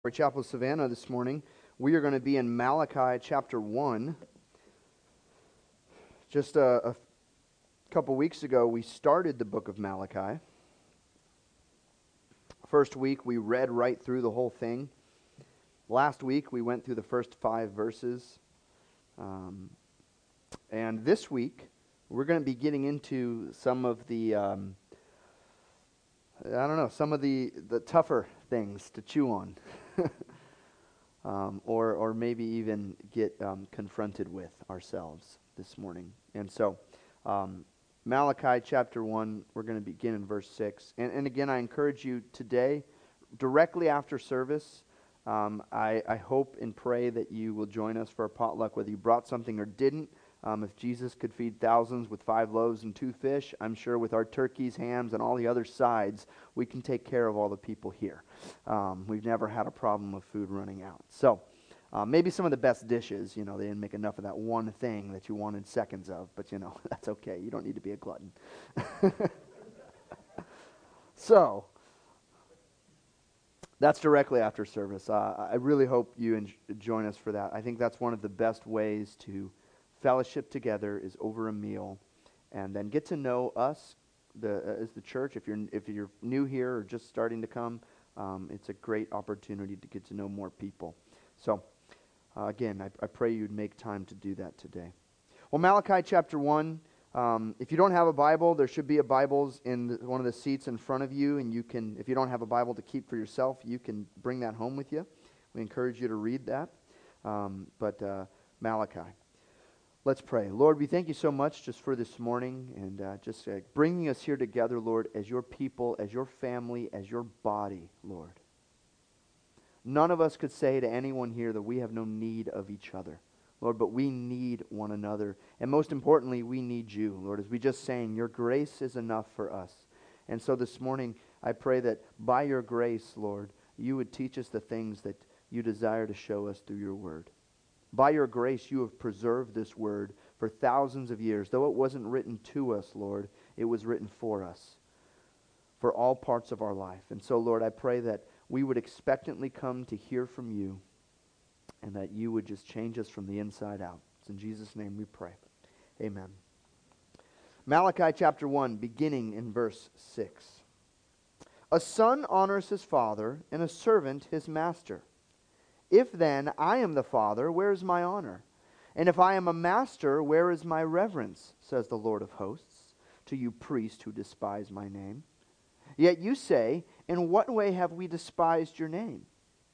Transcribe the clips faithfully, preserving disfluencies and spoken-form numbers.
For Chapel of Savannah this morning, we are going to be in Malachi chapter one. Just a, a couple weeks ago, we started the book of Malachi. First week, we read right through the whole thing. Last week, we went through the first five verses. Um, and this week, we're going to be getting into some of the, um, I don't know, some of the, the tougher things to chew on. um, or or maybe even get um, confronted with ourselves this morning. And so, um, Malachi chapter one, we're going to begin in verse six. And, and again, I encourage you today, directly after service, um, I, I hope and pray that you will join us for a potluck, whether you brought something or didn't. Um, if Jesus could feed thousands with five loaves and two fish, I'm sure with our turkeys, hams, and all the other sides, we can take care of all the people here. Um, we've never had a problem with food running out. So, uh, maybe some of the best dishes, you know, they didn't make enough of that one thing that you wanted seconds of, but you know, that's okay. You don't need to be a glutton. So, that's directly after service. Uh, I really hope you en- join us for that. I think that's one of the best ways to fellowship together is over a meal, and then get to know us the, uh, as the church. If you're if you're new here or just starting to come, um, it's a great opportunity to get to know more people. So, uh, again, I, I pray you'd make time to do that today. Well, Malachi chapter one. Um, if you don't have a Bible, there should be a Bibles in the, one of the seats in front of you, and you can. If you don't have a Bible to keep for yourself, you can bring that home with you. We encourage you to read that. Um, but uh, Malachi. Let's pray. Lord, we thank you so much just for this morning and uh, just uh, bringing us here together, Lord, as your people, as your family, as your body, Lord. None of us could say to anyone here that we have no need of each other, Lord, but we need one another. And most importantly, we need you, Lord. As we just sang, your grace is enough for us. And so this morning, I pray that by your grace, Lord, you would teach us the things that you desire to show us through your word. By your grace, you have preserved this word for thousands of years. Though it wasn't written to us, Lord, it was written for us, for all parts of our life. And so, Lord, I pray that we would expectantly come to hear from you, and that you would just change us from the inside out. It's in Jesus' name we pray. Amen. Malachi chapter one, beginning in verse six. A son honors his father, and a servant his master. If then I am the Father, where is my honor? And if I am a master, where is my reverence? Says the Lord of hosts, to you priests who despise my name. Yet you say, in what way have we despised your name?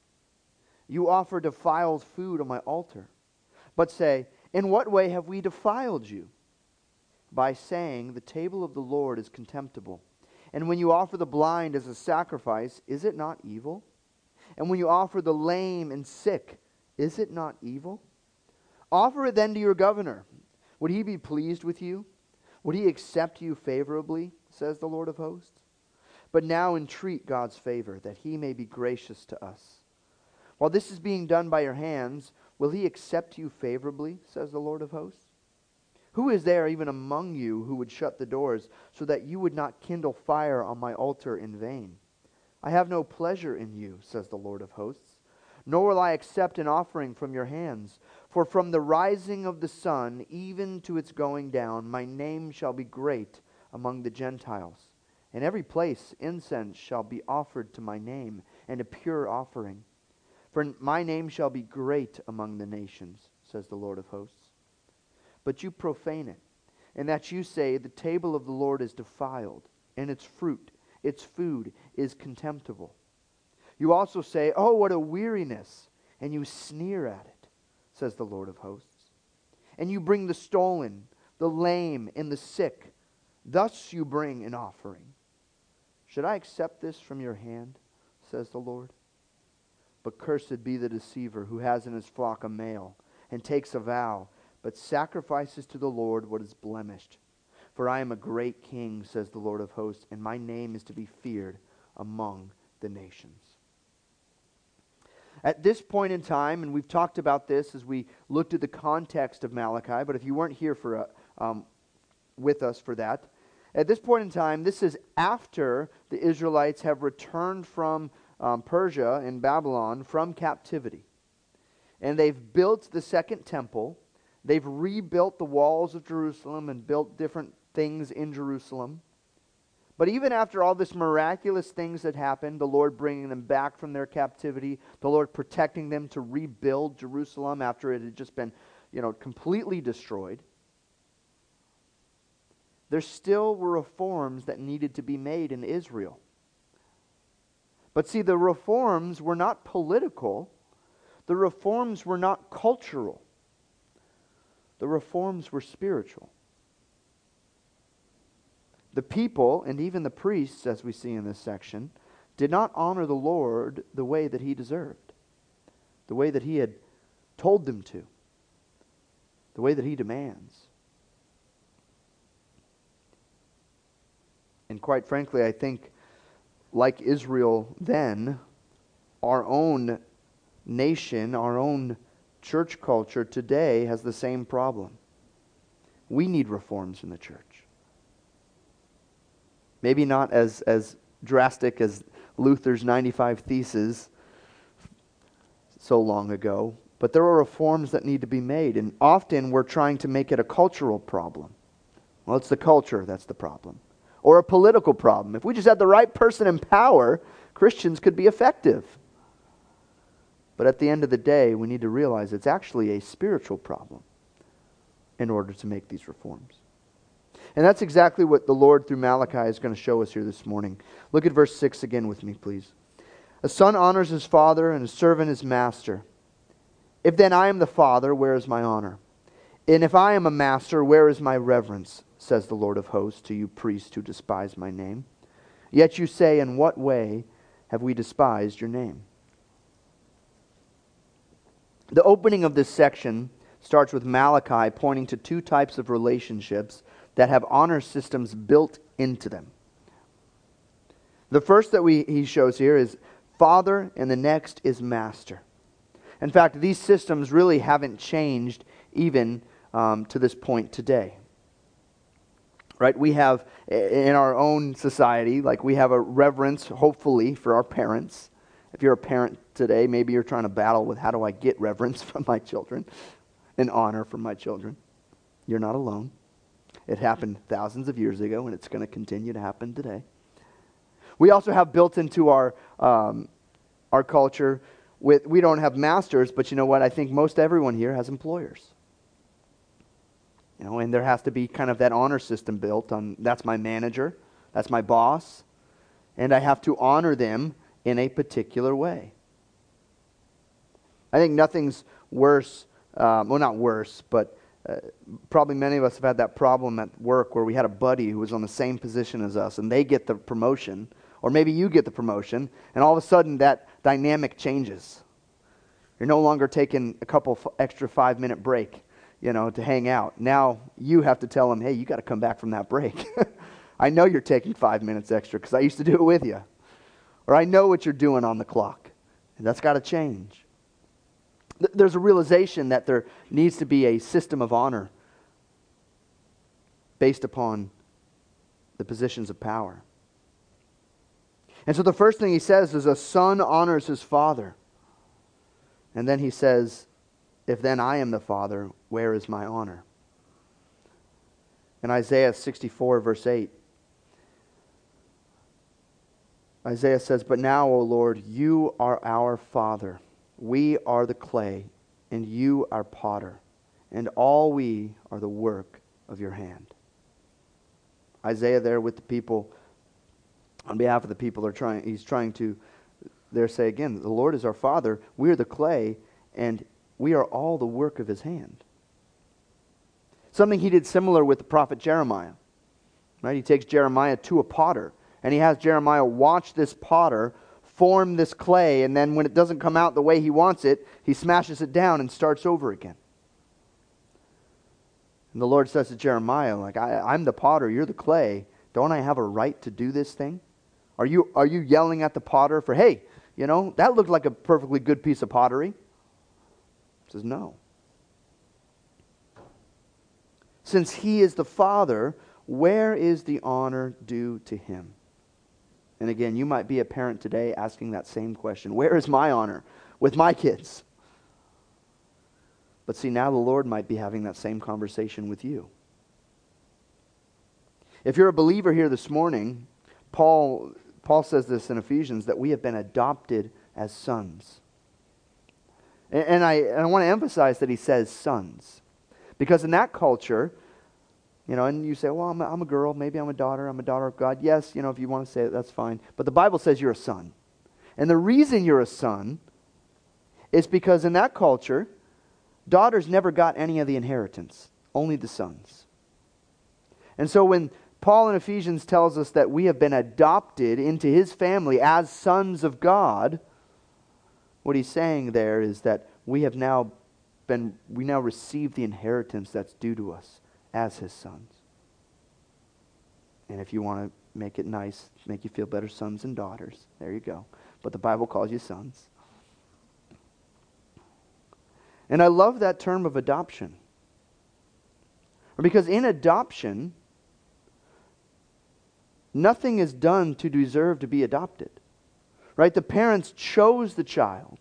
You offer defiled food on my altar, but say, in what way have we defiled you? By saying, the table of the Lord is contemptible. And when you offer the blind as a sacrifice, is it not evil? And when you offer the lame and sick, is it not evil? Offer it then to your governor. Would he be pleased with you? Would he accept you favorably, says the Lord of hosts? But now entreat God's favor, that he may be gracious to us. While this is being done by your hands, will he accept you favorably, says the Lord of hosts? Who is there even among you who would shut the doors, so that you would not kindle fire on my altar in vain? I have no pleasure in you, says the Lord of hosts, nor will I accept an offering from your hands. For from the rising of the sun even to its going down, my name shall be great among the Gentiles. In every place incense shall be offered to my name, and a pure offering. For my name shall be great among the nations, says the Lord of hosts. But you profane it, in that you say, the table of the Lord is defiled, and its fruit, its food is contemptible. You also say, oh, what a weariness, and you sneer at it, says the Lord of hosts. And you bring the stolen, the lame, and the sick. Thus you bring an offering. Should I accept this from your hand, says the Lord? But cursed be the deceiver who has in his flock a male, and takes a vow, but sacrifices to the Lord what is blemished. For I am a great king, says the Lord of hosts, and my name is to be feared among the nations. At this point in time, and we've talked about this as we looked at the context of Malachi, but if you weren't here for uh, um, with us for that, at this point in time, this is after the Israelites have returned from um, Persia and Babylon from captivity. And they've built the second temple. They've rebuilt the walls of Jerusalem and built different things in Jerusalem. But even after all this miraculous things had happened, the Lord bringing them back from their captivity, the Lord protecting them to rebuild Jerusalem after it had just been, you know, completely destroyed, there still were reforms that needed to be made in Israel. But see, the reforms were not political. The reforms were not cultural. The reforms were spiritual. The people, and even the priests, as we see in this section, did not honor the Lord the way that He deserved, the way that He had told them to, the way that He demands. And quite frankly, I think, like Israel then, our own nation, our own church culture today has the same problem. We need reforms in the church. Maybe not as, as drastic as Luther's ninety-five Theses so long ago, but there are reforms that need to be made, and often we're trying to make it a cultural problem. Well, it's the culture that's the problem. Or a political problem. If we just had the right person in power, Christians could be effective. But at the end of the day, we need to realize it's actually a spiritual problem in order to make these reforms. And that's exactly what the Lord through Malachi is going to show us here this morning. Look at verse six again with me, please. A son honors his father, and a servant his master. If then I am the father, where is my honor? And if I am a master, where is my reverence? Says the Lord of hosts to you priests who despise my name. Yet you say, in what way have we despised your name? The opening of this section starts with Malachi pointing to two types of relationships that have honor systems built into them. The first that we he shows here is father, and the next is master. In fact, these systems really haven't changed even um, to this point today. Right? We have, in our own society, like we have a reverence, hopefully, for our parents. If you're a parent today, maybe you're trying to battle with how do I get reverence from my children and honor from my children. You're not alone. It happened thousands of years ago, and it's going to continue to happen today. We also have built into our um, our culture, with we don't have masters, but you know what? I think most everyone here has employers. You know, and there has to be kind of that honor system built on, that's my manager, that's my boss, and I have to honor them in a particular way. I think nothing's worse, um, well not worse, but uh, probably many of us have had that problem at work where we had a buddy who was on the same position as us, and they get the promotion, or maybe you get the promotion, and all of a sudden that dynamic changes. You're no longer taking a couple f- extra five-minute break, you know, to hang out. Now you have to tell them, hey, you got to come back from that break. I know you're taking five minutes extra because I used to do it with you. Or I know what you're doing on the clock. And that's got to change. Th- there's a realization that there needs to be a system of honor based upon the positions of power. And so the first thing he says is a son honors his father. And then he says, if then I am the father, where is my honor? In Isaiah sixty-four, verse eight, Isaiah says, but now, O Lord, you are our Father. We are the clay, and you are potter, and all we are the work of your hand. Isaiah there with the people, on behalf of the people, are trying. he's trying to there say again, the Lord is our Father, we are the clay, and we are all the work of his hand. Something he did similar with the prophet Jeremiah. Right? He takes Jeremiah to a potter, and he has Jeremiah watch this potter form this clay, and then when it doesn't come out the way he wants it, he smashes it down and starts over again. And the Lord says to Jeremiah, like, I, I'm the potter, you're the clay. Don't I have a right to do this thing? Are you, are you yelling at the potter for, hey, you know, that looked like a perfectly good piece of pottery? He says, no. Since he is the Father, where is the honor due to him? And again, you might be a parent today asking that same question. Where is my honor with my kids? But see, now the Lord might be having that same conversation with you. If you're a believer here this morning, Paul, Paul says this in Ephesians, that we have been adopted as sons. And, and, I, and I want to emphasize that he says sons. Because in that culture, you know, and you say, well, I'm a, I'm a girl, maybe I'm a daughter, I'm a daughter of God. Yes, you know, if you want to say it, that's fine. But the Bible says you're a son. And the reason you're a son is because in that culture, daughters never got any of the inheritance, only the sons. And so when Paul in Ephesians tells us that we have been adopted into his family as sons of God, what he's saying there is that we have now been, we now receive the inheritance that's due to us as his sons. And if you want to make it nice, make you feel better, sons and daughters, there you go. But the Bible calls you sons. And I love that term of adoption. Because in adoption, nothing is done to deserve to be adopted. Right? The parents chose the child.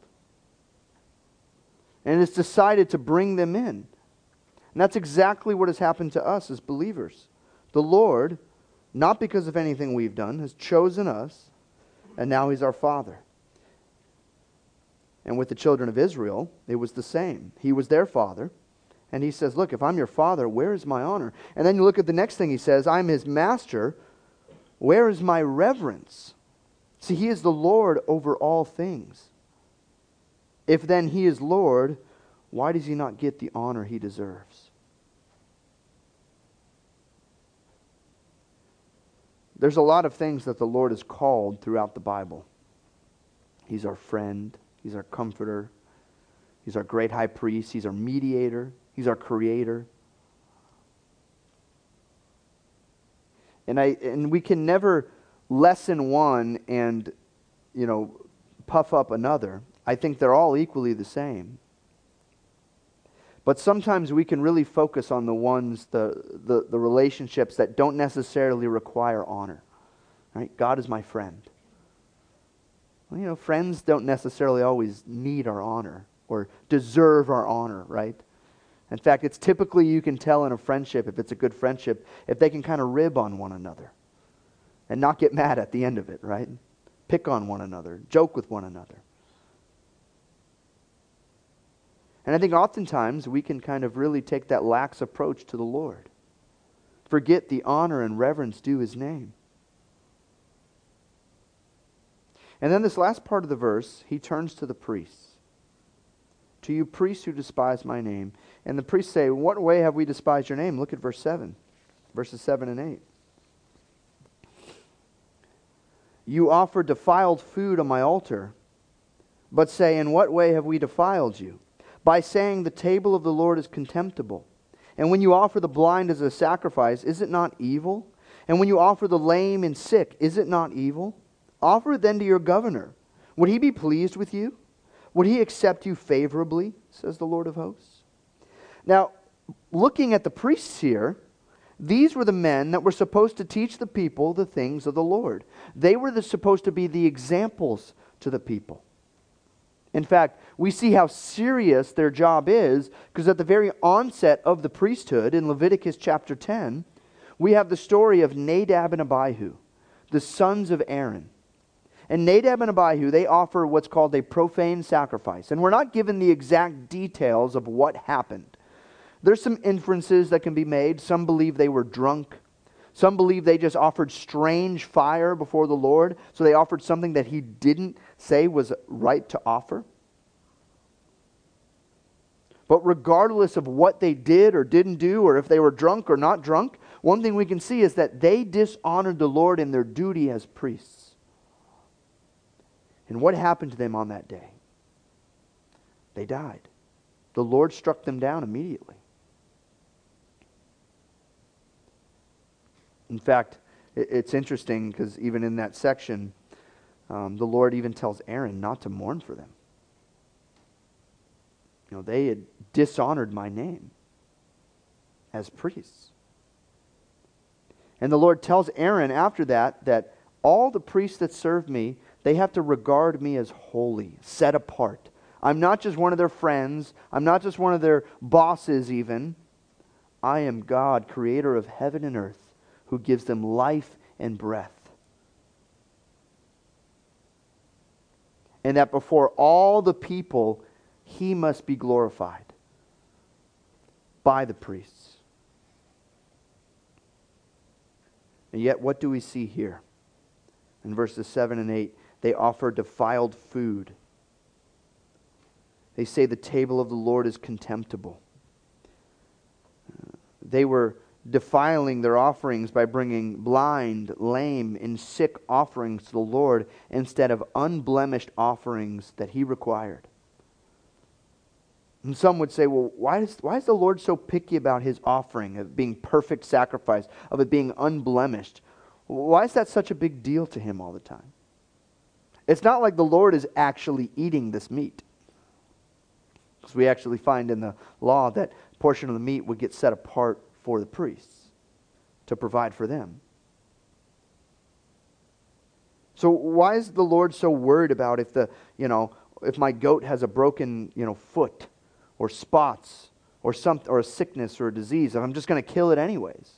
And it's decided to bring them in. And that's exactly what has happened to us as believers. The Lord, not because of anything we've done, has chosen us, and now he's our Father. And with the children of Israel, it was the same. He was their father. And he says, look, if I'm your father, where is my honor? And then you look at the next thing he says, I'm his master. Where is my reverence? See, he is the Lord over all things. If then he is Lord, why does he not get the honor he deserves? There's a lot of things that the Lord is called throughout the Bible. He's our friend. He's our comforter. He's our great high priest. He's our mediator. He's our creator. And I and we can never lessen one and, you know, puff up another. I think they're all equally the same. But sometimes we can really focus on the ones, the, the, the relationships that don't necessarily require honor. Right? God is my friend. Well, you know, friends don't necessarily always need our honor or deserve our honor, right? In fact, it's typically, you can tell in a friendship, if it's a good friendship, if they can kind of rib on one another and not get mad at the end of it, right? Pick on one another, joke with one another. And I think oftentimes we can kind of really take that lax approach to the Lord. Forget the honor and reverence due his name. And then this last part of the verse, he turns to the priests. To you priests who despise my name. And the priests say, in what way have we despised your name? Look at verse seven. Verses seven and eight. You offer defiled food on my altar, but say, in what way have we defiled you? By saying the table of the Lord is contemptible. And when you offer the blind as a sacrifice, is it not evil? And when you offer the lame and sick, is it not evil? Offer it then to your governor. Would he be pleased with you? Would he accept you favorably, says the Lord of hosts? Now, looking at the priests here, these were the men that were supposed to teach the people the things of the Lord. They were the, supposed to be the examples to the people. In fact, we see how serious their job is, because at the very onset of the priesthood, in Leviticus chapter ten, we have the story of Nadab and Abihu, the sons of Aaron. And Nadab and Abihu, they offer what's called a profane sacrifice. And we're not given the exact details of what happened. There's some inferences that can be made. Some believe they were drunk. Some believe they just offered strange fire before the Lord. So they offered something that he didn't say was right to offer. But regardless of what they did or didn't do, or if they were drunk or not drunk, one thing we can see is that they dishonored the Lord in their duty as priests. And what happened to them on that day? They died. The Lord struck them down immediately. In fact, it's interesting because even in that section, um, the Lord even tells Aaron not to mourn for them. You know, they had dishonored my name as priests. And the Lord tells Aaron after that that all the priests that serve me, they have to regard me as holy, set apart. I'm not just one of their friends. I'm not just one of their bosses even. I am God, creator of heaven and earth, who gives them life and breath. And that before all the people, he must be glorified by the priests. And yet, what do we see here? In verses seven and eight, they offer defiled food. They say the table of the Lord is contemptible. They were defiling their offerings by bringing blind, lame, and sick offerings to the Lord instead of unblemished offerings that he required. And some would say, well, why is, why is the Lord so picky about his offering, of being perfect sacrifice, of it being unblemished? Why is that such a big deal to him all the time? It's not like the Lord is actually eating this meat. Because we actually find in the law that a portion of the meat would get set apart for the priests to provide for them. So why is the Lord so worried about if the, you know, if my goat has a broken, you know, foot or spots or some or a sickness or a disease, if I'm just going to kill it anyways?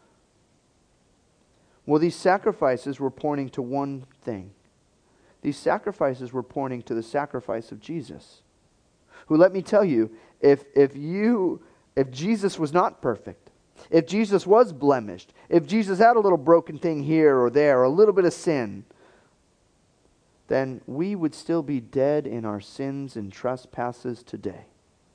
Well, these sacrifices were pointing to one thing. These sacrifices were pointing to the sacrifice of Jesus. Who, let me tell you, if if you if Jesus was not perfect, if Jesus was blemished, if Jesus had a little broken thing here or there, or a little bit of sin, then we would still be dead in our sins and trespasses today.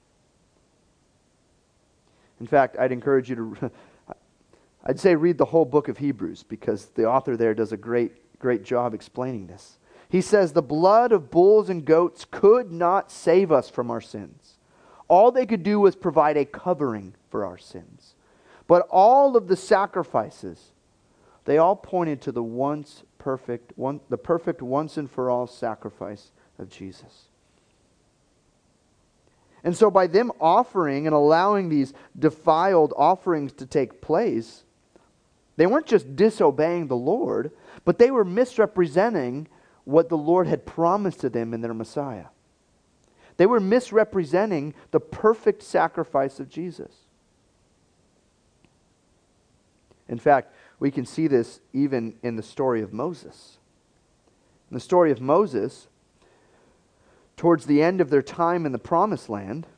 In fact, I'd encourage you to, I'd say read the whole book of Hebrews, because the author there does a great, great job explaining this. He says, the blood of bulls and goats could not save us from our sins. All they could do was provide a covering for our sins. But all of the sacrifices, they all pointed to the once perfect, one, the perfect once and for all sacrifice of Jesus. And so by them offering and allowing these defiled offerings to take place, they weren't just disobeying the Lord, but they were misrepresenting what the Lord had promised to them in their Messiah. They were misrepresenting the perfect sacrifice of Jesus. In fact, we can see this even in the story of Moses. In the story of Moses, towards the end of their time in the Promised Land,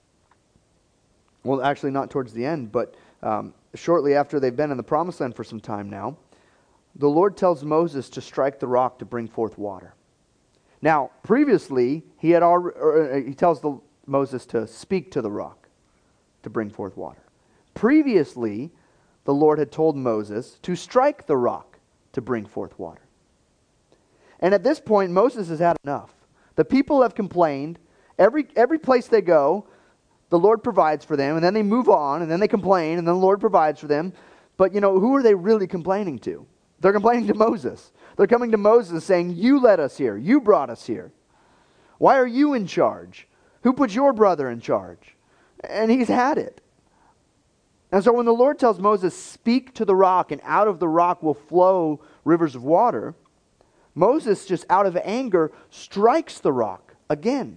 well, actually not towards the end, but um, shortly after they've been in the Promised Land for some time now, the Lord tells Moses to strike the rock to bring forth water. Now, previously, he had already, he tells the, Moses to speak to the rock to bring forth water. Previously, the Lord had told Moses to strike the rock to bring forth water. And at this point, Moses has had enough. The people have complained. Every, every place they go, the Lord provides for them, and then they move on, and then they complain, and then the Lord provides for them. But, you know, who are they really complaining to? They're complaining to Moses. They're coming to Moses saying, you led us here. You brought us here. Why are you in charge? Who put your brother in charge? And he's had it. And so when the Lord tells Moses, speak to the rock, and out of the rock will flow rivers of water, Moses, just out of anger, strikes the rock again.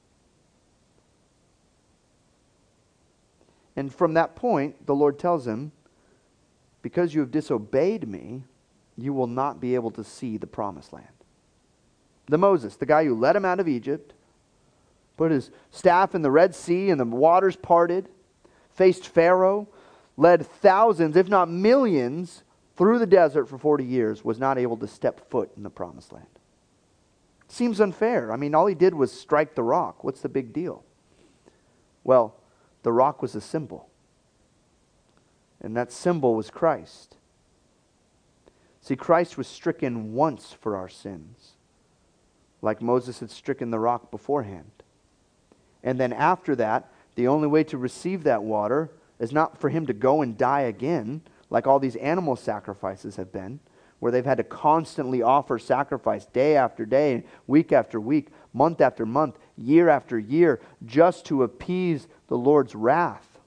And from that point, the Lord tells him, because you have disobeyed me, you will not be able to see the Promised Land. The Moses, the guy who led him out of Egypt, put his staff in the Red Sea and the waters parted, faced Pharaoh, led thousands, if not millions, through the desert for forty years, was not able to step foot in the Promised Land. Seems unfair. I mean, all he did was strike the rock. What's the big deal? Well, the rock was a symbol. And that symbol was Christ. See, Christ was stricken once for our sins, like Moses had stricken the rock beforehand. And then after that, the only way to receive that water is not for him to go and die again, like all these animal sacrifices have been, where they've had to constantly offer sacrifice day after day, week after week, month after month, year after year, just to appease the Lord's wrath.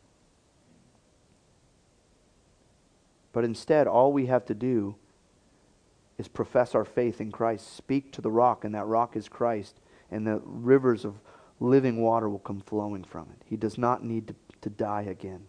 But instead, all we have to do is profess our faith in Christ. Speak to the rock, and that rock is Christ, and the rivers of living water will come flowing from it. He does not need to, to die again.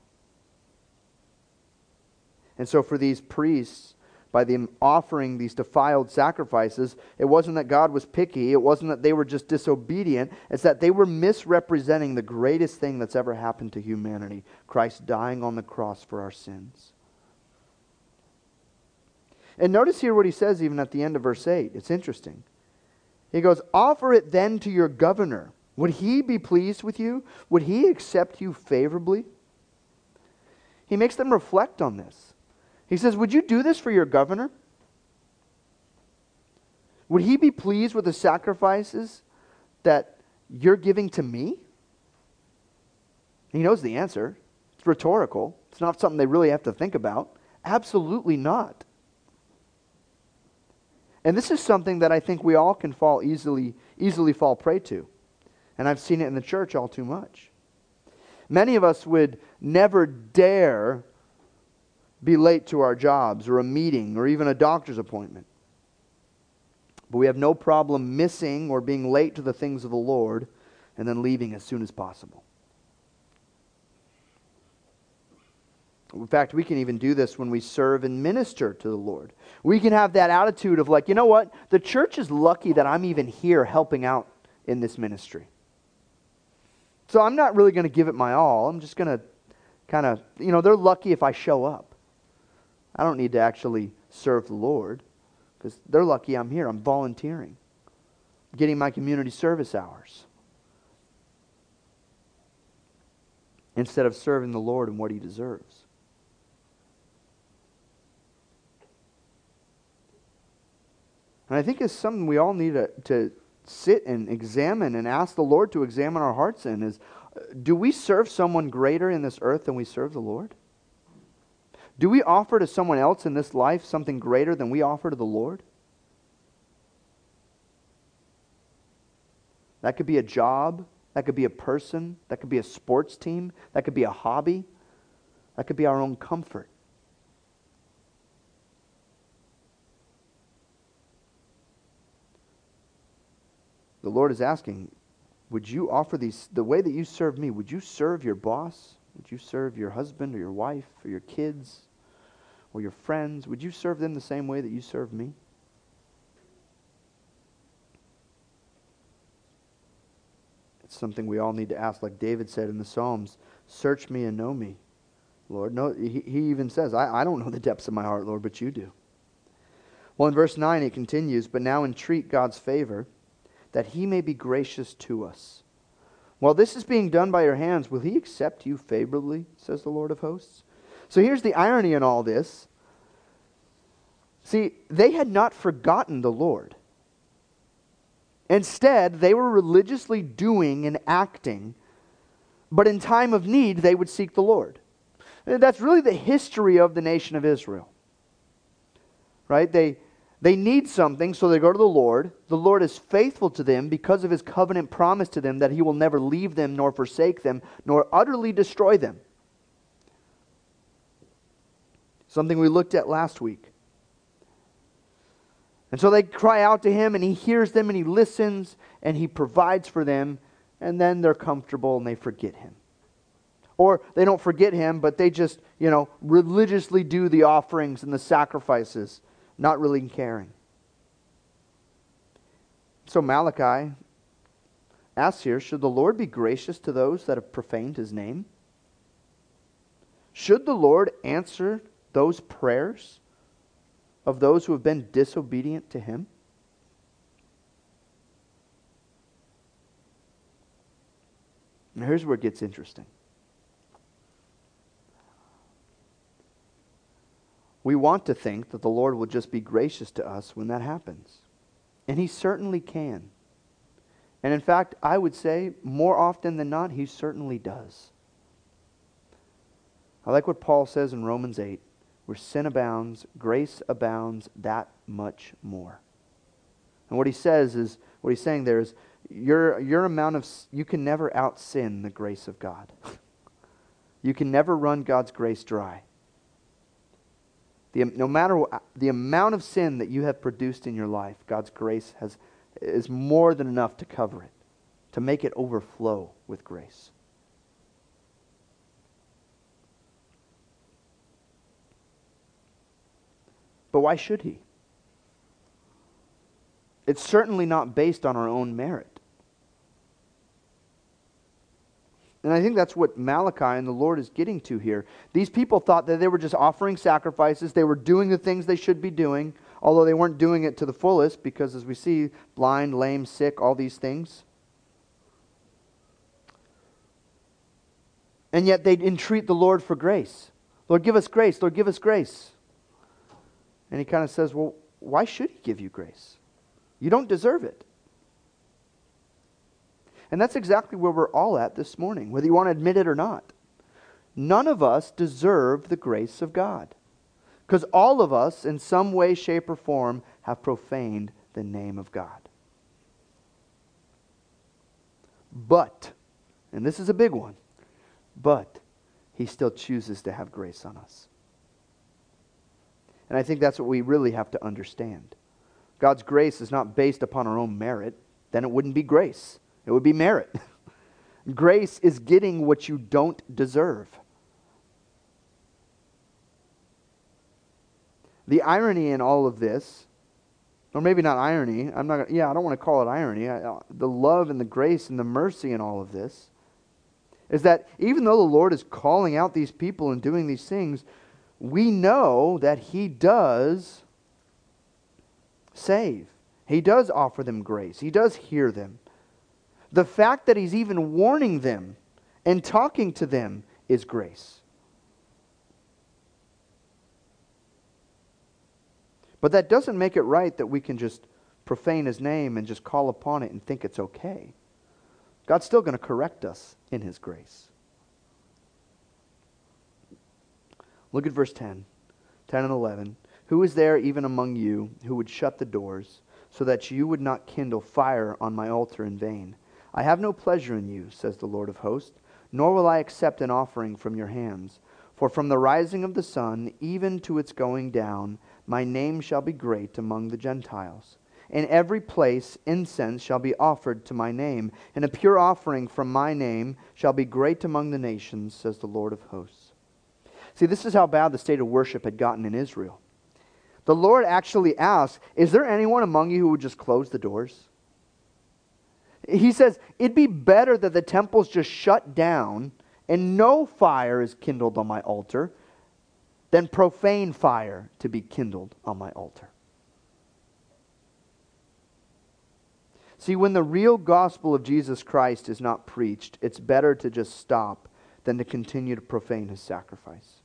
And so for these priests, by them offering these defiled sacrifices, it wasn't that God was picky. It wasn't that they were just disobedient. It's that they were misrepresenting the greatest thing that's ever happened to humanity, Christ dying on the cross for our sins. And notice here what he says even at the end of verse eight. It's interesting. He goes, offer it then to your governor. Would he be pleased with you? Would he accept you favorably? He makes them reflect on this. He says, would you do this for your governor? Would he be pleased with the sacrifices that you're giving to me? He knows the answer. It's rhetorical. It's not something they really have to think about. Absolutely not. And this is something that I think we all can fall easily, easily fall prey to. And I've seen it in the church all too much. Many of us would never dare be late to our jobs or a meeting or even a doctor's appointment. But we have no problem missing or being late to the things of the Lord and then leaving as soon as possible. In fact, we can even do this when we serve and minister to the Lord. We can have that attitude of like, you know what? The church is lucky that I'm even here helping out in this ministry. So I'm not really going to give it my all. I'm just going to kind of, you know, they're lucky if I show up. I don't need to actually serve the Lord because they're lucky I'm here. I'm volunteering, getting my community service hours instead of serving the Lord in what He deserves. And I think it's something we all need to, to sit and examine and ask the Lord to examine our hearts in is, do we serve someone greater in this earth than we serve the Lord? Do we offer to someone else in this life something greater than we offer to the Lord? That could be a job. That could be a person. That could be a sports team. That could be a hobby. That could be our own comfort. The Lord is asking, would you offer these, the way that you serve me, would you serve your boss? Would you serve your husband or your wife or your kids or your friends? Would you serve them the same way that you serve me? It's something we all need to ask, like David said in the Psalms, search me and know me, Lord. No, he, he even says, I, I don't know the depths of my heart, Lord, but you do. Well, in verse nine, it continues, but now entreat God's favor, that He may be gracious to us. While this is being done by your hands, will He accept you favorably, says the Lord of hosts? So here's the irony in all this. See, they had not forgotten the Lord. Instead, they were religiously doing and acting, but in time of need, they would seek the Lord. And that's really the history of the nation of Israel. Right? They They need something, so they go to the Lord. The Lord is faithful to them because of His covenant promise to them that He will never leave them nor forsake them, nor utterly destroy them. Something we looked at last week. And so they cry out to Him, and He hears them, and He listens, and He provides for them, and then they're comfortable and they forget Him. Or they don't forget Him, but they just, you know, religiously do the offerings and the sacrifices, not really caring. So Malachi asks here, should the Lord be gracious to those that have profaned His name? Should the Lord answer those prayers of those who have been disobedient to Him? Now here's where it gets interesting. We want to think that the Lord will just be gracious to us when that happens. And He certainly can. And in fact, I would say more often than not, He certainly does. I like what Paul says in Romans eight, where sin abounds, grace abounds that much more. And what he says is, what he's saying there is, your, your amount of, you can never out-sin the grace of God. You can never run God's grace dry. The, no matter what, the amount of sin that you have produced in your life, God's grace has is more than enough to cover it, to make it overflow with grace. But why should He? It's certainly not based on our own merit. And I think that's what Malachi and the Lord is getting to here. These people thought that they were just offering sacrifices. They were doing the things they should be doing, although they weren't doing it to the fullest, because as we see, blind, lame, sick, all these things. And yet they'd entreat the Lord for grace. Lord, give us grace. Lord, give us grace. And He kind of says, well, why should He give you grace? You don't deserve it. And that's exactly where we're all at this morning, whether you want to admit it or not. None of us deserve the grace of God, because all of us, in some way, shape, or form, have profaned the name of God. But, and this is a big one, but He still chooses to have grace on us. And I think that's what we really have to understand. God's grace is not based upon our own merit. Then it wouldn't be grace. It would be merit. Grace is getting what you don't deserve. The irony in all of this, or maybe not irony, I'm not. Yeah, I don't want to call it irony. I, the love and the grace and the mercy in all of this is that even though the Lord is calling out these people and doing these things, we know that He does save. He does offer them grace. He does hear them. The fact that He's even warning them and talking to them is grace. But that doesn't make it right that we can just profane His name and just call upon it and think it's okay. God's still going to correct us in His grace. Look at verse ten. ten and eleven. Who is there even among you who would shut the doors, so that you would not kindle fire on my altar in vain? I have no pleasure in you, says the Lord of hosts, nor will I accept an offering from your hands. For from the rising of the sun even to its going down, my name shall be great among the Gentiles. In every place incense shall be offered to my name, and a pure offering from my name shall be great among the nations, says the Lord of hosts. See, this is how bad the state of worship had gotten in Israel. The Lord actually asked, is there anyone among you who would just close the doors? He says, it'd be better that the temple's just shut down and no fire is kindled on my altar than profane fire to be kindled on my altar. See, when the real gospel of Jesus Christ is not preached, it's better to just stop than to continue to profane His sacrifice.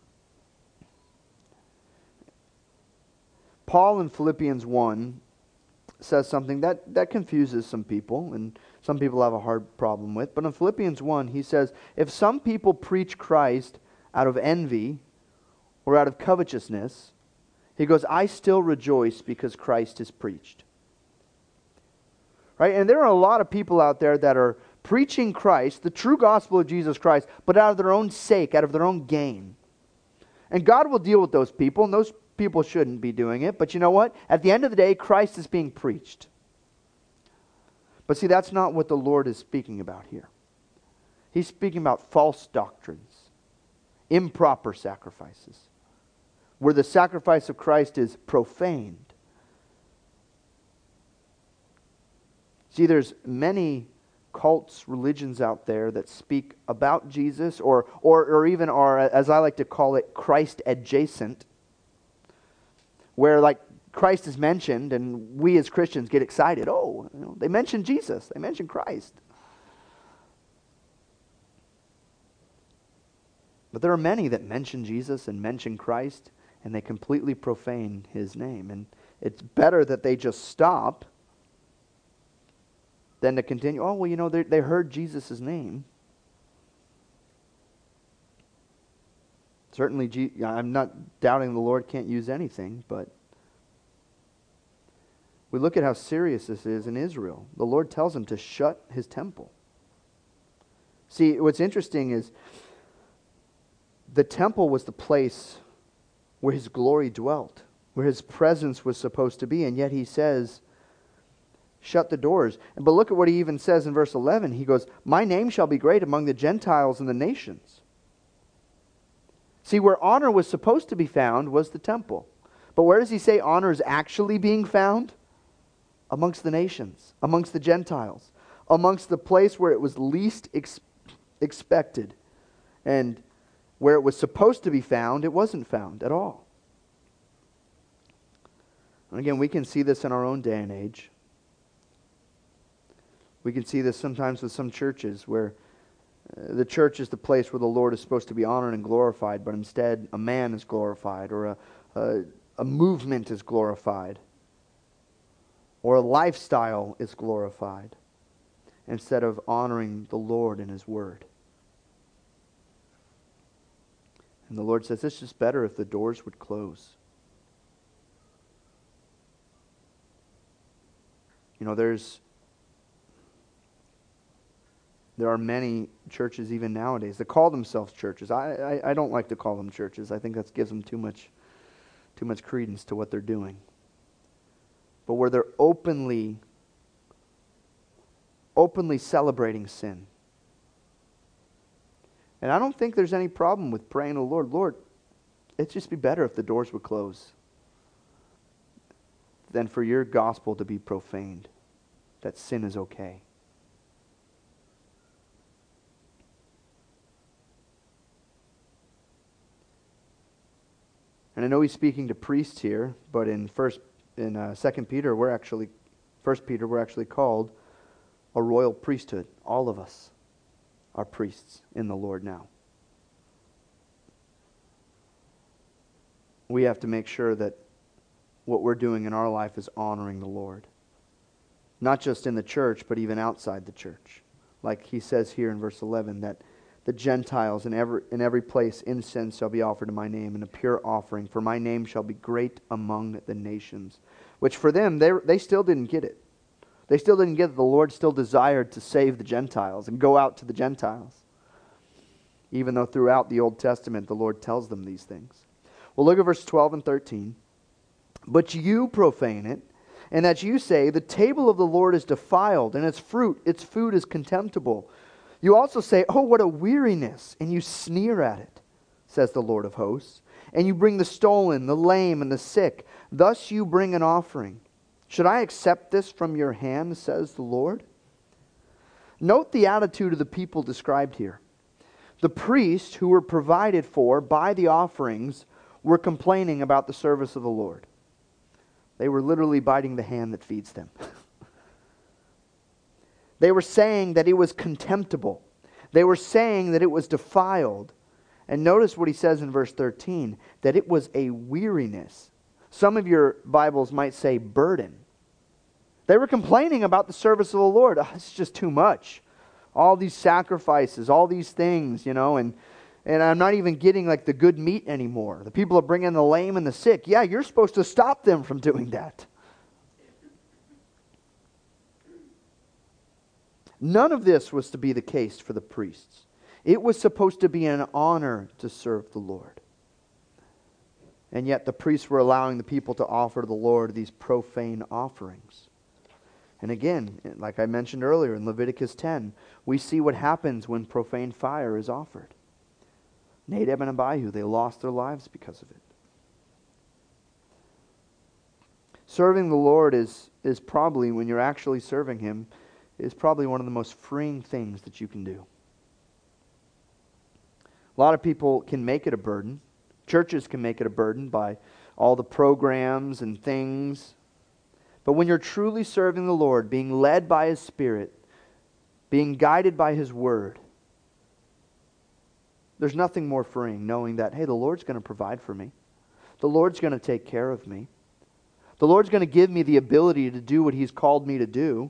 Paul in Philippians one says something that, that confuses some people, and some people have a hard problem with. But in Philippians one, he says, if some people preach Christ out of envy or out of covetousness, he goes, I still rejoice because Christ is preached. Right? And there are a lot of people out there that are preaching Christ, the true gospel of Jesus Christ, but out of their own sake, out of their own gain. And God will deal with those people, and those people shouldn't be doing it. But you know what? At the end of the day, Christ is being preached. But see, that's not what the Lord is speaking about here. He's speaking about false doctrines, improper sacrifices, where the sacrifice of Christ is profaned. See, there's many cults, religions out there that speak about Jesus, or, or, or even are, as I like to call it, Christ adjacent, where like Christ is mentioned and we as Christians get excited. Oh, you know, they mentioned Jesus. They mentioned Christ. But there are many that mention Jesus and mention Christ, and they completely profane His name. And it's better that they just stop than to continue. Oh, well, you know, they, they heard Jesus' name. Certainly, G- I'm not doubting the Lord can't use anything, but we look at how serious this is in Israel. The Lord tells him to shut His temple. See, what's interesting is the temple was the place where His glory dwelt, where His presence was supposed to be. And yet He says, shut the doors. But look at what He even says in verse eleven. He goes, my name shall be great among the Gentiles and the nations. See, where honor was supposed to be found was the temple. But where does He say honor is actually being found? Amongst the nations, amongst the Gentiles, amongst the place where it was least ex- expected. And where it was supposed to be found, it wasn't found at all. And again, we can see this in our own day and age. We can see this sometimes with some churches where uh, the church is the place where the Lord is supposed to be honored and glorified, but instead a man is glorified, or a, a, a movement is glorified, or a lifestyle is glorified, instead of honoring the Lord and His Word. And the Lord says, it's just better if the doors would close. You know, there's there are many churches even nowadays that call themselves churches. I, I, I don't like to call them churches. I think that gives them too much too much credence to what they're doing. But where they're openly openly celebrating sin. And I don't think there's any problem with praying to the Lord, Lord, it'd just be better if the doors would close than for your gospel to be profaned, that sin is okay. And I know he's speaking to priests here, but in first in uh, Second Peter, we're actually First Peter, we're actually called a royal priesthood. All of us are priests in the Lord now. We have to make sure that what we're doing in our life is honoring the Lord. Not just in the church, but even outside the church. Like he says here in verse eleven, that the Gentiles in every, in every place incense shall be offered to my name, and a pure offering, for my name shall be great among the nations. Which for them, they, they still didn't get it. They still didn't get that the Lord still desired to save the Gentiles and go out to the Gentiles. Even though throughout the Old Testament the Lord tells them these things. Well, look at verse twelve and thirteen. But you profane it, and that you say, the table of the Lord is defiled, and its fruit, its food is contemptible. You also say, oh, what a weariness, and you sneer at it, says the Lord of hosts. And you bring the stolen, the lame, and the sick. Thus you bring an offering. Should I accept this from your hand, says the Lord? Note the attitude of the people described here. The priests who were provided for by the offerings were complaining about the service of the Lord. They were literally biting the hand that feeds them. They were saying that it was contemptible. They were saying that it was defiled. And notice what he says in verse thirteen, that it was a weariness. Some of your Bibles might say burden. They were complaining about the service of the Lord. Oh, it's just too much. All these sacrifices, all these things, you know, and, and I'm not even getting like the good meat anymore. The people are bringing the lame and the sick. Yeah, you're supposed to stop them from doing that. None of this was to be the case for the priests. It was supposed to be an honor to serve the Lord. And yet the priests were allowing the people to offer to the Lord these profane offerings. And again, like I mentioned earlier in Leviticus ten, we see what happens when profane fire is offered. Nadab and Abihu, they lost their lives because of it. Serving the Lord is, is probably, when you're actually serving Him, is probably one of the most freeing things that you can do. A lot of people can make it a burden. Churches can make it a burden by all the programs and things. But when you're truly serving the Lord, being led by His Spirit, being guided by His Word, there's nothing more freeing knowing that, hey, the Lord's going to provide for me. The Lord's going to take care of me. The Lord's going to give me the ability to do what He's called me to do.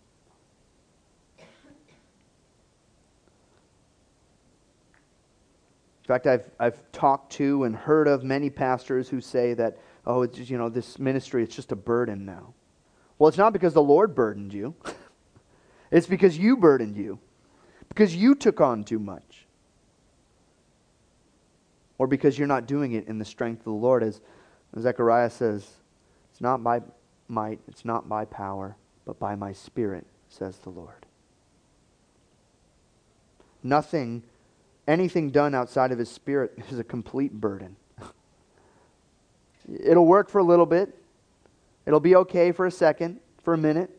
In fact, I've I've talked to and heard of many pastors who say that, oh, it's just, you know, this ministry, it's just a burden now. Well, it's not because the Lord burdened you. It's because you burdened you. Because you took on too much. or because you're not doing it in the strength of the Lord. As Zechariah says, it's not by might, it's not by power, but by my Spirit, says the Lord. Nothing, anything done outside of His Spirit is a complete burden. It'll work for a little bit. It'll be okay for a second, for a minute.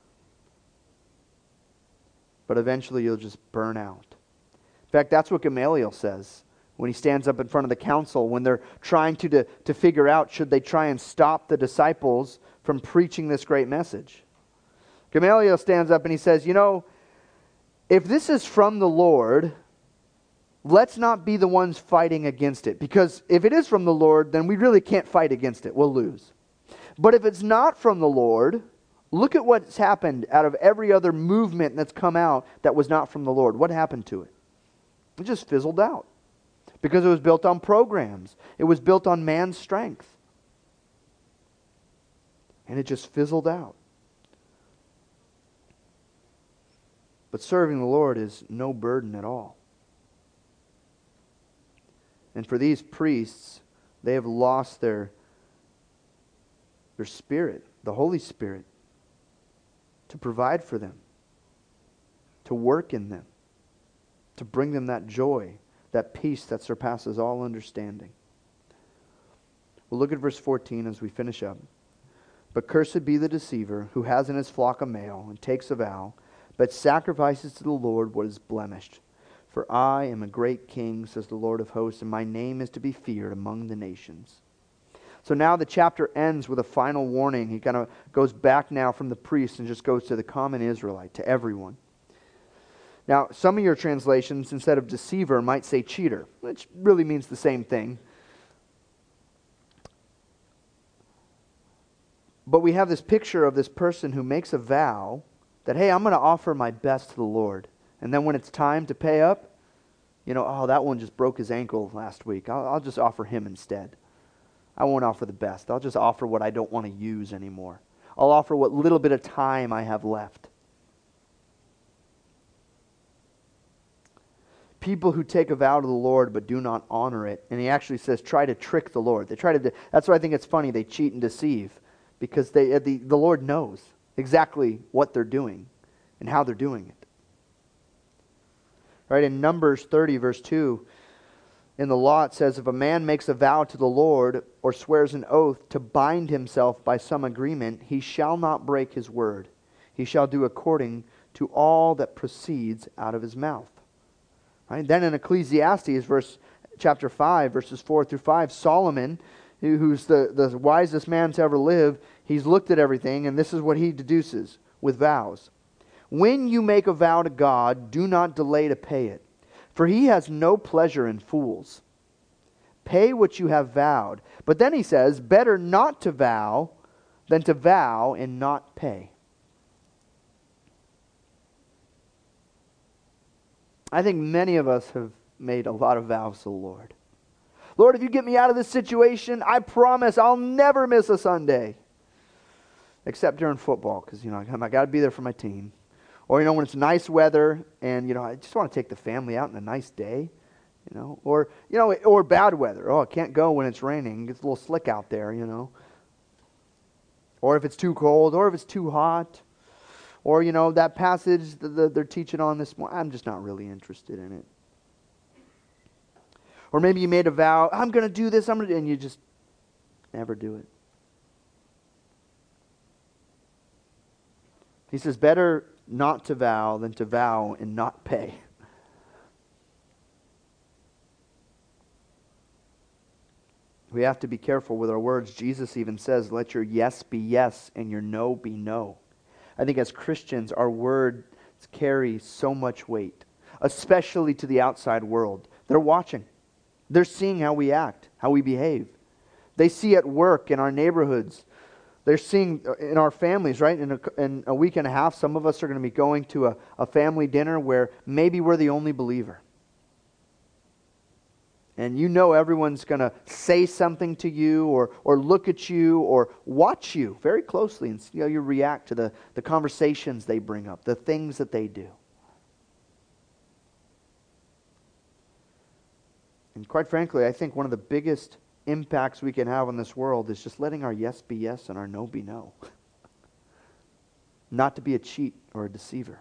But eventually you'll just burn out. In fact, that's what Gamaliel says when he stands up in front of the council, when they're trying to, to, to figure out should they try and stop the disciples from preaching this great message. Gamaliel stands up and he says, you know, if this is from the Lord, let's not be the ones fighting against it. Because if it is from the Lord, then we really can't fight against it. We'll lose. But if it's not from the Lord, look at what's happened out of every other movement that's come out that was not from the Lord. What happened to it? It just fizzled out. Because it was built on programs. It was built on man's strength. And it just fizzled out. But serving the Lord is no burden at all. And for these priests, they have lost their, their spirit, the Holy Spirit, to provide for them, to work in them, to bring them that joy, that peace that surpasses all understanding. We'll look at verse fourteen as we finish up. But cursed be the deceiver who has in his flock a male and takes a vow, but sacrifices to the Lord what is blemished. For I am a great king, says the Lord of hosts, and my name is to be feared among the nations. So now the chapter ends with a final warning. He kind of goes back now from the priest and just goes to the common Israelite, to everyone. Now, some of your translations, instead of deceiver, might say cheater, which really means the same thing. But we have this picture of this person who makes a vow that, hey, I'm going to offer my best to the Lord. And then when it's time to pay up, you know, oh, that one just broke his ankle last week. I'll, I'll just offer him instead. I won't offer the best. I'll just offer what I don't want to use anymore. I'll offer what little bit of time I have left. People who take a vow to the Lord but do not honor it, and he actually says, try to trick the Lord. They try to. That's why I think it's funny. They cheat and deceive, because they the, the Lord knows exactly what they're doing and how they're doing it. Right, in Numbers thirty, verse two, in the law it says, if a man makes a vow to the Lord or swears an oath to bind himself by some agreement, he shall not break his word. He shall do according to all that proceeds out of his mouth. Right? Then in Ecclesiastes, verse chapter five, verses four through five, Solomon, who's the, the wisest man to ever live, he's looked at everything, and this is what he deduces with vows. When you make a vow to God, do not delay to pay it, for He has no pleasure in fools. Pay what you have vowed. But then he says, better not to vow than to vow and not pay. I think many of us have made a lot of vows to the Lord. Lord, if you get me out of this situation, I promise I'll never miss a Sunday. Except during football, because, you know, I got to be there for my team. Or, you know, when it's nice weather and, you know, I just want to take the family out on a nice day, you know. Or, you know, or bad weather. Oh, I can't go when it's raining. It gets a little slick out there, you know. Or if it's too cold, or if it's too hot. Or, you know, that passage that they're teaching on this morning, I'm just not really interested in it. Or maybe you made a vow, I'm going to do this, I'm going to, and you just never do it. He says, better not to vow than to vow and not pay. We have to be careful with our words. Jesus even says, let your yes be yes and your no be no. I think as Christians, our words carry so much weight, especially to the outside world. They're watching. They're seeing how we act, how we behave. They see at work, in our neighborhoods. They're seeing in our families, right? In a, in a week and a half, some of us are going to be going to a, a family dinner where maybe we're the only believer. And you know everyone's going to say something to you or or look at you or watch you very closely and see how you react to the, the conversations they bring up, the things that they do. And quite frankly, I think one of the biggest impacts we can have on this world is just letting our yes be yes and our no be no. Not to be a cheat or a deceiver.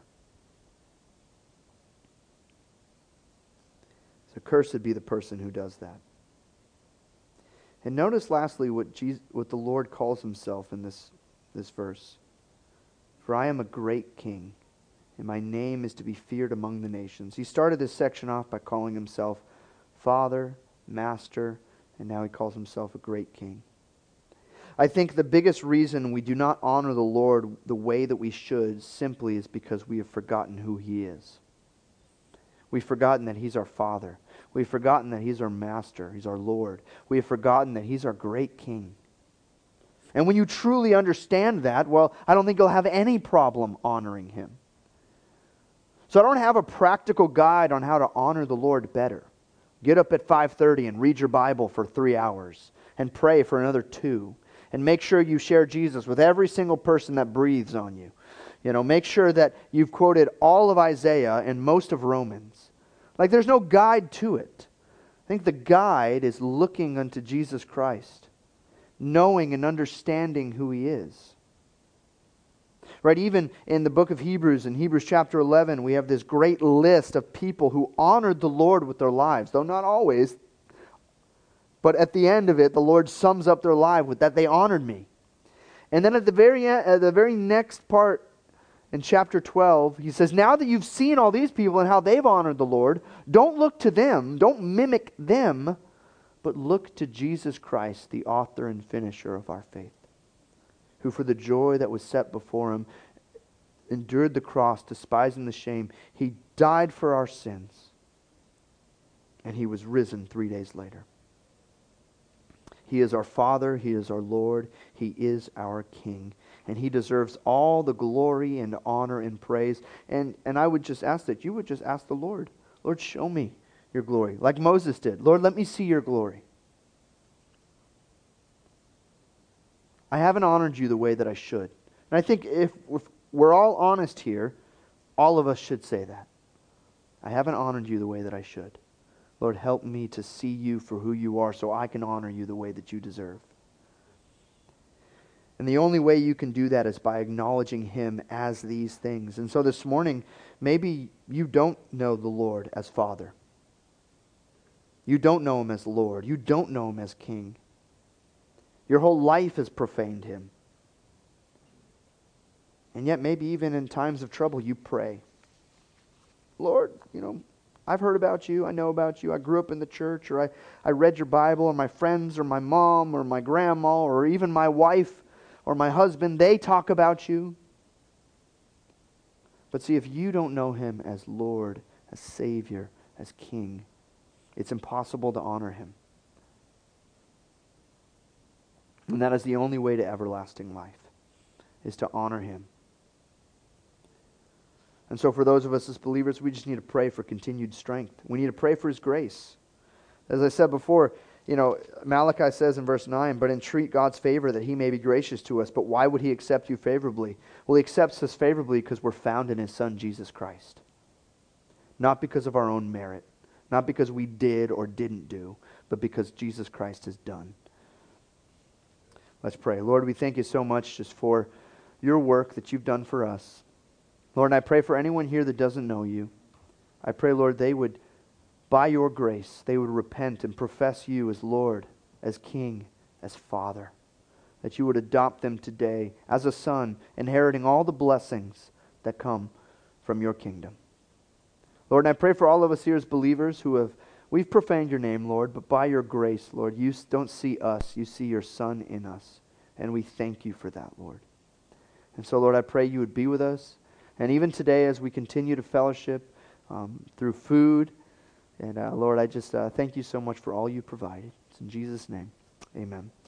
So cursed be the person who does that. And notice lastly what Jesus, what the Lord calls himself in this, this verse. For I am a great king, and my name is to be feared among the nations. He started this section off by calling himself Father, Master, and now he calls himself a great king. I think the biggest reason we do not honor the Lord the way that we should simply is because we have forgotten who he is. We've forgotten that he's our Father. We've forgotten that he's our Master. He's our Lord. We have forgotten that he's our great king. And when you truly understand that, well, I don't think you'll have any problem honoring him. So I don't have a practical guide on how to honor the Lord better. Get up at five thirty and read your Bible for three hours and pray for another two. And make sure you share Jesus with every single person that breathes on you. You know, make sure that you've quoted all of Isaiah and most of Romans. Like, there's no guide to it. I think the guide is looking unto Jesus Christ, knowing and understanding who he is. Right, even in the book of Hebrews, in Hebrews chapter eleven, we have this great list of people who honored the Lord with their lives, though not always. But at the end of it, the Lord sums up their life with that they honored me. And then at the very end, at the very next part in chapter twelve, he says, now that you've seen all these people and how they've honored the Lord, don't look to them, don't mimic them, but look to Jesus Christ, the author and finisher of our faith, who for the joy that was set before him endured the cross, despising the shame. He died for our sins, and he was risen three days later. He is our Father, he is our Lord, he is our King. And he deserves all the glory and honor and praise. And, and I would just ask that you would just ask the Lord, Lord, show me your glory. Like Moses did. Lord, let me see your glory. I haven't honored you the way that I should. And I think if, if we're all honest here, all of us should say that. I haven't honored you the way that I should. Lord, help me to see you for who you are so I can honor you the way that you deserve. And the only way you can do that is by acknowledging him as these things. And so this morning, maybe you don't know the Lord as Father. You don't know him as Lord. You don't know him as King. Your whole life has profaned him. And yet maybe even in times of trouble you pray, Lord, you know, I've heard about you, I know about you, I grew up in the church, or I, I read your Bible, or my friends, or my mom, or my grandma, or even my wife, or my husband, they talk about you. But see, if you don't know him as Lord, as Savior, as King, it's impossible to honor him. And that is the only way to everlasting life, is to honor him. And so for those of us as believers, we just need to pray for continued strength. We need to pray for his grace. As I said before, you know, Malachi says in verse nine, but entreat God's favor that he may be gracious to us. But why would he accept you favorably? Well, he accepts us favorably because we're found in his Son, Jesus Christ. Not because of our own merit. Not because we did or didn't do, but because Jesus Christ has done. Let's pray. Lord, we thank you so much just for your work that you've done for us. Lord, and I pray for anyone here that doesn't know you. I pray, Lord, they would, by your grace, they would repent and profess you as Lord, as King, as Father. That you would adopt them today as a son, inheriting all the blessings that come from your kingdom. Lord, and I pray for all of us here as believers who have, we've profaned your name, Lord, but by your grace, Lord, you don't see us, you see your Son in us. And we thank you for that, Lord. And so, Lord, I pray you would be with us. And even today as we continue to fellowship um, through food, and uh, Lord, I just uh, thank you so much for all you provided. It's in Jesus' name, amen.